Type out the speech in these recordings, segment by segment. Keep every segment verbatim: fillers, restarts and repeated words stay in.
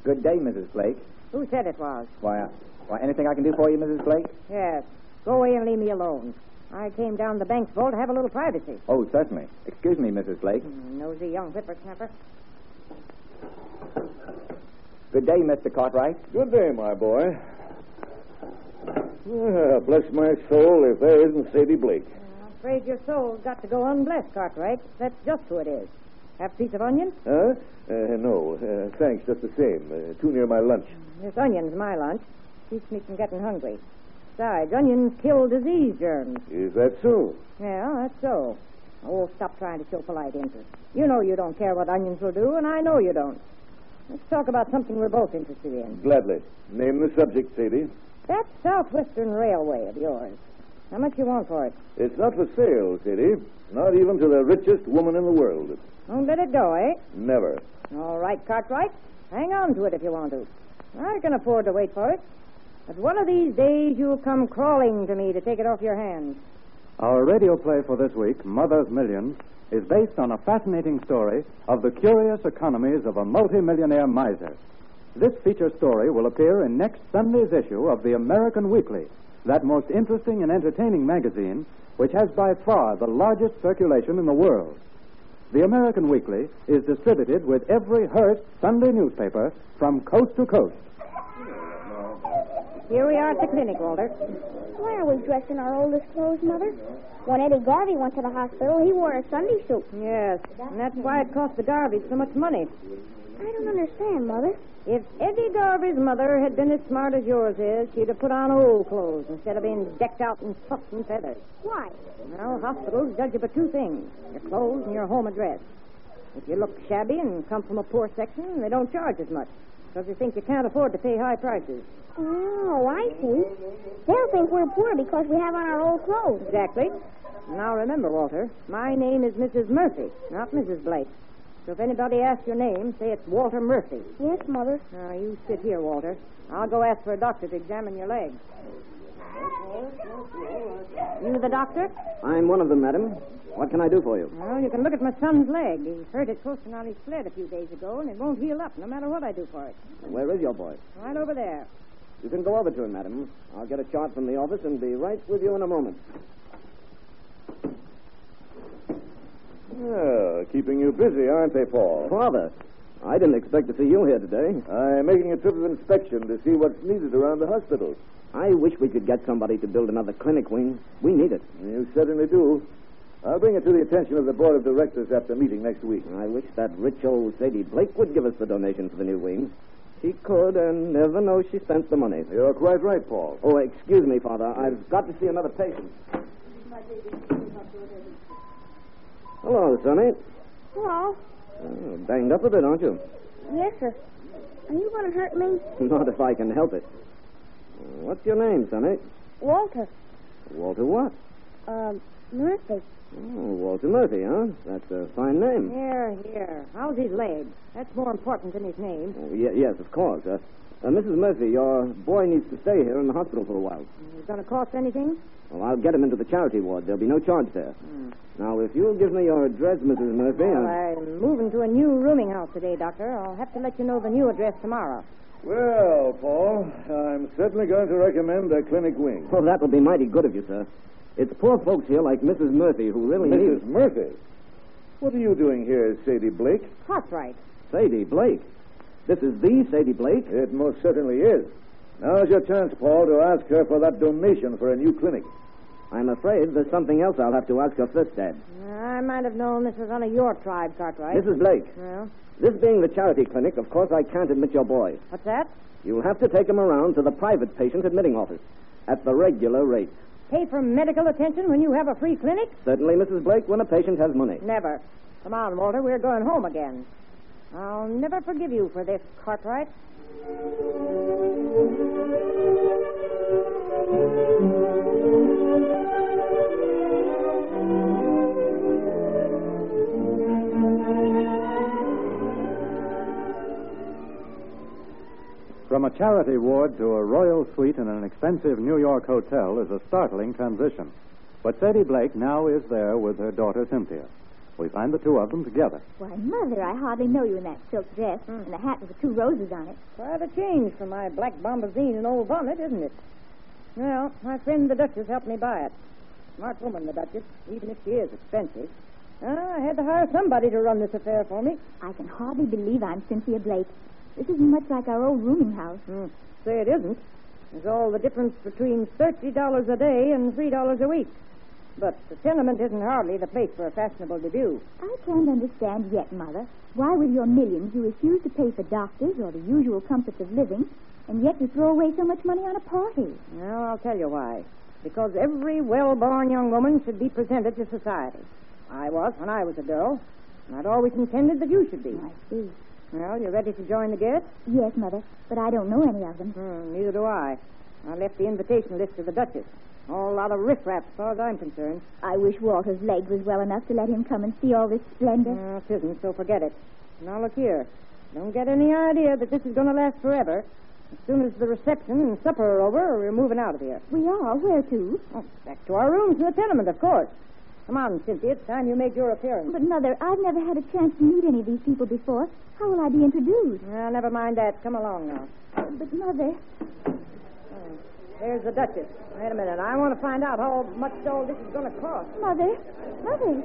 Good day, Missus Blake. Who said it was? Why, uh, why, anything I can do for you, Missus Blake? Yes. Go away and leave me alone. I came down the bank's vault to have a little privacy. Oh, certainly. Excuse me, Missus Blake. Mm, nosy young whippersnapper. Good day, Mister Cartwright. Good day, my boy. Ah, bless my soul if there isn't Sadie Blake. I'm afraid your soul's got to go unblessed, Cartwright. That's just who it is. Have a piece of onion? Huh? Uh, no, uh, thanks, just the same. Uh, too near my lunch. This onion's my lunch. Keeps me from getting hungry. Besides, onions kill disease germs. Is that so? Yeah, that's so. Oh, stop trying to show polite interest. You know you don't care what onions will do, and I know you don't. Let's talk about something we're both interested in. Gladly. Name the subject, Sadie. That Southwestern Railway of yours. How much you want for it? It's not for sale, Sadie. Not even to the richest woman in the world. Don't let it go, eh? Never. All right, Cartwright. Hang on to it if you want to. I can afford to wait for it. But one of these days you'll come crawling to me to take it off your hands. Our radio play for this week, Mother's Millions, is based on a fascinating story of the curious economies of a multimillionaire miser. This feature story will appear in next Sunday's issue of the American Weekly, that most interesting and entertaining magazine, which has by far the largest circulation in the world. The American Weekly is distributed with every Hearst Sunday newspaper from coast to coast. Here we are at the clinic, Walter. Why are we dressed in our oldest clothes, Mother? When Eddie Garvey went to the hospital, he wore a Sunday suit. Yes, and that's why it cost the Garveys so much money. I don't understand, Mother. If Eddie Garvey's mother had been as smart as yours is, she'd have put on old clothes instead of being decked out in puffs and feathers. Why? Well, hospitals judge you by two things, your clothes and your home address. If you look shabby and come from a poor section, they don't charge as much, because they think you can't afford to pay high prices. Oh, I see. They'll think we're poor because we have on our old clothes. Exactly. Now remember, Walter, my name is Missus Murphy, not Missus Blake. So if anybody asks your name, say it's Walter Murphy. Yes, Mother. Now, you sit here, Walter. I'll go ask for a doctor to examine your leg. You the doctor? I'm one of them, madam. What can I do for you? Well, you can look at my son's leg. He hurt it twisting on his sled a few days ago, and it won't heal up no matter what I do for it. Where is your boy? Right over there. You can go over to him, madam. I'll get a chart from the office and be right with you in a moment. Oh, keeping you busy, aren't they, Paul? Father, I didn't expect to see you here today. I'm making a trip of inspection to see what's needed around the hospital. I wish we could get somebody to build another clinic wing. We need it. You certainly do. I'll bring it to the attention of the board of directors after meeting next week. I wish that rich old Sadie Blake would give us the donation for the new wing. She could and never know she spent the money. You're quite right, Paul. Oh, excuse me, Father. I've got to see another patient. Hello, Sonny. Hello. Oh, banged up a bit, aren't you? Yes, sir. Are you going to hurt me? Not if I can help it. What's your name, Sonny? Walter. Walter what? Um, Murphy. Oh, Walter Murphy, huh? That's a fine name. Here, here. How's his leg? That's more important than his name. Oh, ye- yes, of course. Uh, uh, Missus Murphy, your boy needs to stay here in the hospital for a while. Is it going to cost anything? Well, I'll get him into the charity ward. There'll be no charge there. Hmm. Now, if you'll give me your address, Missus Murphy... Well, I... I'm moving to a new rooming house today, Doctor. I'll have to let you know the new address tomorrow. Well, Paul, I'm certainly going to recommend a clinic wing. Oh, that will be mighty good of you, sir. It's poor folks here like Missus Murphy who really Missus need... Murphy? What are you doing here, Sadie Blake? Cartwright. Sadie Blake? This is the Sadie Blake? It most certainly is. Now's your chance, Paul, to ask her for that donation for a new clinic. I'm afraid there's something else I'll have to ask her first, Dad. I might have known this was one of your tribe, Cartwright. Missus Blake, Well, this being the charity clinic, of course I can't admit your boy. what's that? You'll have to take him around to the private patient admitting office at the regular rate. Pay for medical attention when you have a free clinic? Certainly, Missus Blake, when a patient has money. Never. Come on, Walter. We're going home again. I'll never forgive you for this, Cartwright. From a charity ward to a royal suite in an expensive New York hotel is a startling transition. But Sadie Blake now is there with her daughter Cynthia. We find the two of them together. Why, Mother, I hardly know you in that silk dress and the hat with the two roses on it. Quite a change from my black bombazine and old bonnet, isn't it? Well, my friend the Duchess helped me buy it. Smart woman, the Duchess, even if she is expensive. Ah, I had to hire somebody to run this affair for me. I can hardly believe I'm Cynthia Blake. This isn't much like our old rooming house. Hmm. Say it isn't. There's all the difference between thirty dollars a day and three dollars a week. But the tenement isn't hardly the place for a fashionable debut. I can't understand yet, Mother, why with your millions you refuse to pay for doctors or the usual comforts of living, and yet you throw away so much money on a party. Well, I'll tell you why. Because every well-born young woman should be presented to society. I was when I was a girl, and I'd always intended that you should be. I see. Well, you ready to join the guests? Yes, Mother, but I don't know any of them. Hmm, neither do I. I left the invitation list to the Duchess. A whole lot of riffraff as far as I'm concerned. I wish Walter's leg was well enough to let him come and see all this splendor. No, it isn't, so forget it. Now, look here. Don't get any idea that this is going to last forever. As soon as the reception and supper are over, we're moving out of here. We are? Where to? Oh, back to our rooms in the tenement, of course. Come on, Cynthia. It's time you made your appearance. But, Mother, I've never had a chance to meet any of these people before. How will I be introduced? Well, never mind that. Come along now. But, Mother... Oh, there's the Duchess. Wait a minute. I want to find out how much all this is going to cost. Mother? Mother?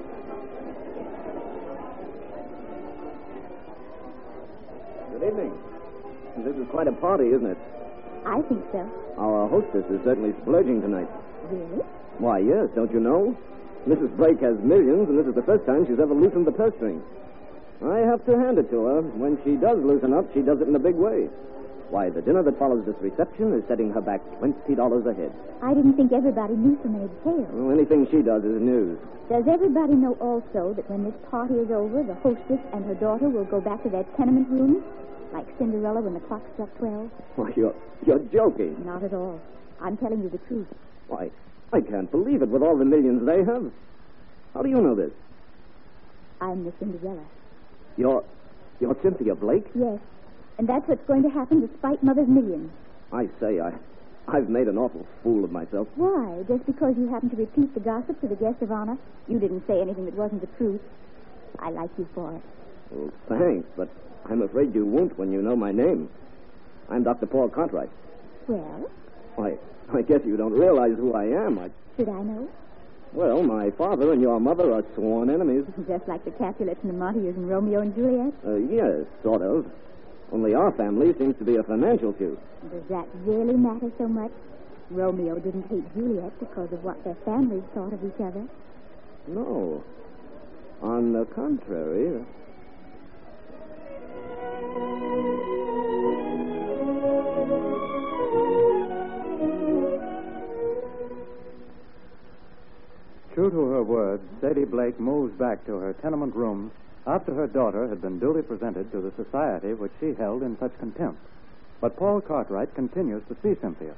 Good evening. This is quite a party, isn't it? I think so. Our hostess is certainly splurging tonight. Really? Why, yes, don't you know? Missus Blake has millions, and this is the first time she's ever loosened the purse strings. I have to hand it to her. When she does loosen up, she does it in a big way. Why, the dinner that follows this reception is setting her back twenty dollars a head. I didn't think everybody knew so many details. Well, anything she does is news. Does everybody know also that when this party is over, the hostess and her daughter will go back to their tenement rooms, like Cinderella when the clock struck twelve? Why, you're, you're joking. Not at all. I'm telling you the truth. Why, I can't believe it with all the millions they have. How do you know this? I'm the Cinderella. You're, you're Cynthia Blake? Yes. And that's what's going to happen despite Mother's millions. I say, I, I've made an awful fool of myself. Why? Just because you happen to repeat the gossip to the guest of honor? You didn't say anything that wasn't the truth. I like you for it. Well, thanks, but I'm afraid you won't when you know my name. I'm Doctor Paul Cartwright. Well? Why, I guess you don't realize who I am. I... Should I know? Well, my father and your mother are sworn enemies. Just like the Capulets and the Montagues and Romeo and Juliet? Uh, yes, sort of. Only our family seems to be a financial feud. Does that really matter so much? Romeo didn't hate Juliet because of what their families thought of each other. No. On the contrary... True to her word, Sadie Blake moves back to her tenement rooms after her daughter had been duly presented to the society which she held in such contempt. But Paul Cartwright continues to see Cynthia.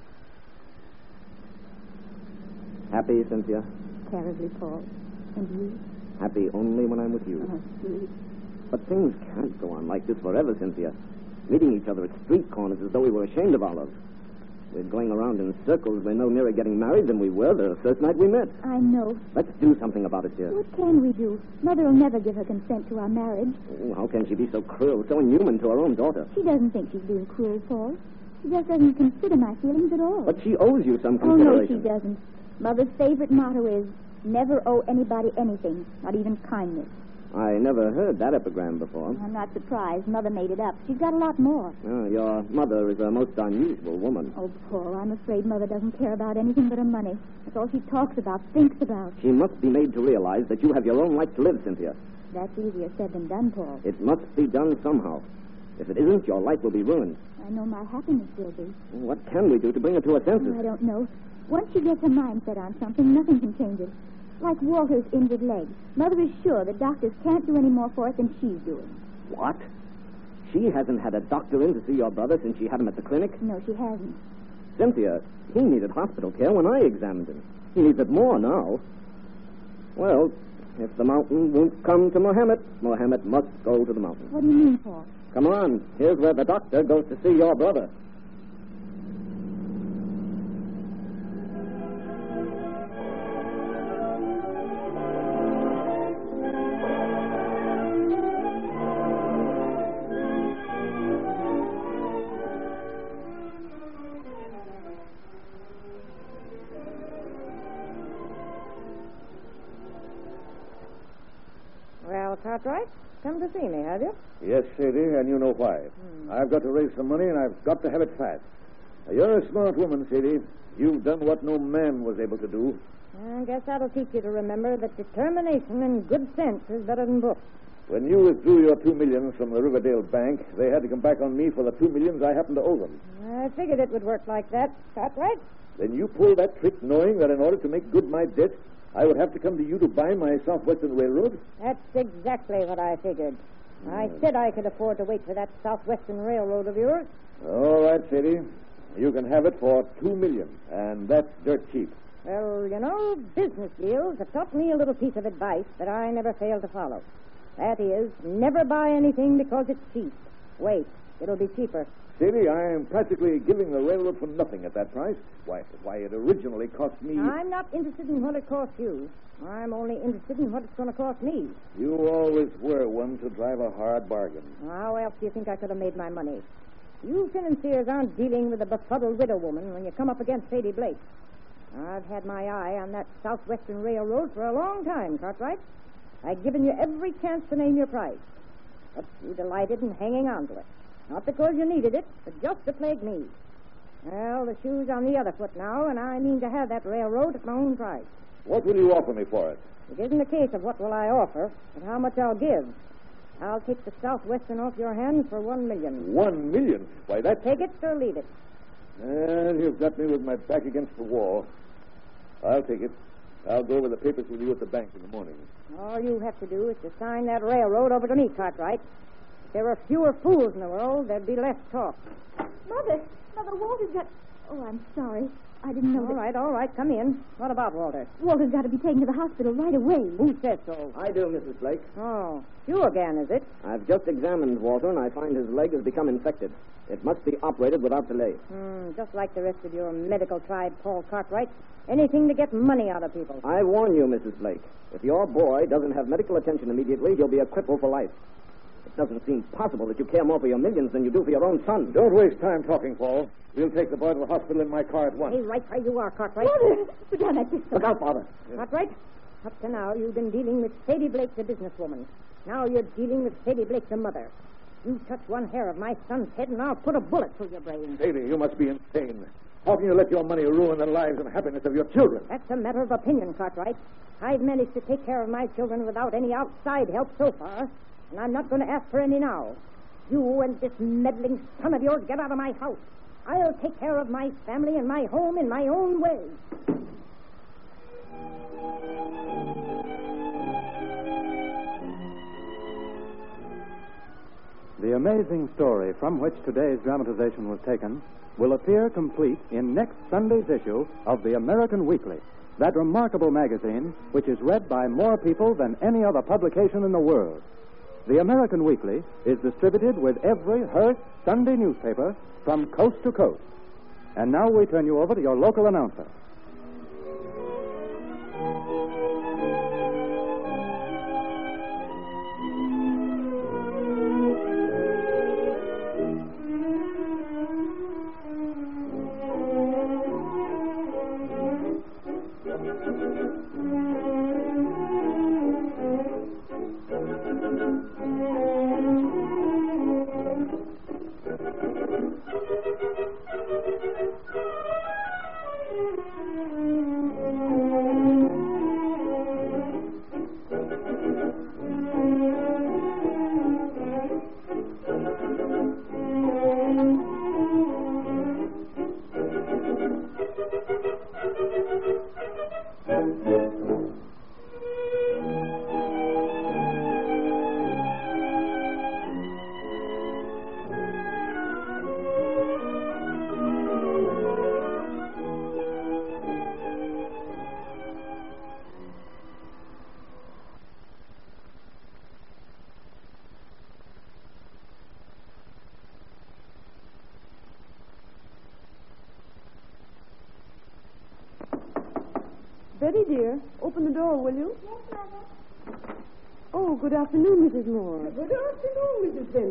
Happy, Cynthia? Terribly, Paul. And you? Happy only when I'm with you. Oh, sweet. But things can't go on like this forever, Cynthia. Meeting each other at street corners as though we were ashamed of our love. We're going around in circles. We're no nearer getting married than we were the first night we met. I know. Let's do something about it, dear. What can we do? Mother will never give her consent to our marriage. Oh, how can she be so cruel, so inhuman to her own daughter? She doesn't think she's being cruel, Paul. She just doesn't consider my feelings at all. But she owes you some Oh, no, consideration. she doesn't. Mother's favorite motto is, never owe anybody anything, not even kindness. I never heard that epigram before. I'm not surprised. Mother made it up. She's got a lot more. Oh, your mother is a most unusual woman. Oh, Paul, I'm afraid Mother doesn't care about anything but her money. That's all she talks about, thinks about. She must be made to realize that you have your own life to live, Cynthia. That's easier said than done, Paul. It must be done somehow. If it isn't, your life will be ruined. I know my happiness will be. What can we do to bring her to her senses? Oh, I don't know. Once she gets her mind set on something, nothing can change it. Like Walter's injured leg. Mother is sure the doctors can't do any more for it than she's doing. What? She hasn't had a doctor in to see your brother since she had him at the clinic? No, she hasn't. Cynthia, he needed hospital care when I examined him. He needs it more now. Well, if the mountain won't come to Mohammed, Mohammed must go to the mountain. What do you mean, Paul? Come on. Here's where the doctor goes to see your brother. Cartwright. Come to see me, have you? Yes, Sadie, and you know why. Hmm. I've got to raise some money, and I've got to have it fast. Now, you're a smart woman, Sadie. You've done what no man was able to do. I guess that'll teach you to remember that determination and good sense is better than books. When you withdrew your two millions from the Riverdale Bank, they had to come back on me for the two millions I happened to owe them. I figured it would work like that. Cartwright? Then you pulled that trick knowing that in order to make good my debt, I would have to come to you to buy my Southwestern Railroad? That's exactly what I figured. I said I could afford to wait for that Southwestern Railroad of yours. All right, Sadie. You can have it for two million, and that's dirt cheap. Well, you know, business deals have taught me a little piece of advice that I never fail to follow. That is, never buy anything because it's cheap. Wait, it'll be cheaper. Sadie, I am practically giving the railroad for nothing at that price. Why, why it originally cost me... I'm not interested in what it costs you. I'm only interested in what it's going to cost me. You always were one to drive a hard bargain. How else do you think I could have made my money? You financiers aren't dealing with a befuddled widow woman when you come up against Sadie Blake. I've had my eye on that Southwestern Railroad for a long time, Cartwright. I've given you every chance to name your price. But you delighted in hanging on to it. Not because you needed it, but just to plague me. Well, the shoe's on the other foot now, and I mean to have that railroad at my own price. What will you offer me for it? It isn't a case of what will I offer, but how much I'll give. I'll take the Southwestern off your hands for one million. One million? Why, that's... Take it or leave it. And you've got me with my back against the wall. I'll take it. I'll go over the papers with you at the bank in the morning. All you have to do is to sign that railroad over to me, Cartwright. If there were fewer fools in the world, there'd be less talk. Mother, Mother, Walter's got... Oh, I'm sorry. I didn't know All that... right, all right, come in. What about Walter? Walter's got to be taken to the hospital right away. Who says so? I do, Missus Blake. Oh, you again, is it? I've just examined Walter, and I find his leg has become infected. It must be operated without delay. Hmm, just like the rest of your medical tribe, Paul Cartwright. Anything to get money out of people. I warn you, Missus Blake. If your boy doesn't have medical attention immediately, he'll be a cripple for life. It doesn't seem possible that you care more for your millions than you do for your own son. Don't waste time talking, Paul. We'll take the boy to the hospital in my car at once. Hey, right where you are, Cartwright. Mother, put down that pistol. Look out, Father. Cartwright, up to now, you've been dealing with Sadie Blake, the businesswoman. Now you're dealing with Sadie Blake, the mother. You touch one hair of my son's head, and I'll put a bullet through your brain. Sadie, you must be insane. How can you let your money ruin the lives and happiness of your children? That's a matter of opinion, Cartwright. I've managed to take care of my children without any outside help so far, and I'm not going to ask for any now. You and this meddling son of yours get out of my house. I'll take care of my family and my home in my own way. The amazing story from which today's dramatization was taken will appear complete in next Sunday's issue of the American Weekly, that remarkable magazine which is read by more people than any other publication in the world. The American Weekly is distributed with every Hearst Sunday newspaper from coast to coast. And now we turn you over to your local announcer. Betty, dear, open the door, will you? Yes, Mother. Oh, good afternoon, Missus Moore. Good afternoon, Missus Benson.